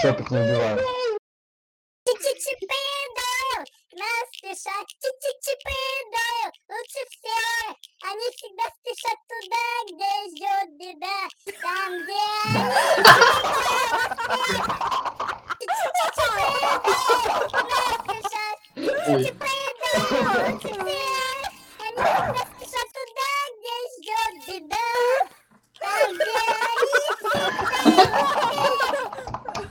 Шепот не убивает. Чичичипидо, нас спешат, чичичипидо, лучше всех. Они всегда спешат туда, где ждет беда. Там, где они. Чичичипидо, нас спешат, чичичипидо, лучше всех. Они всегда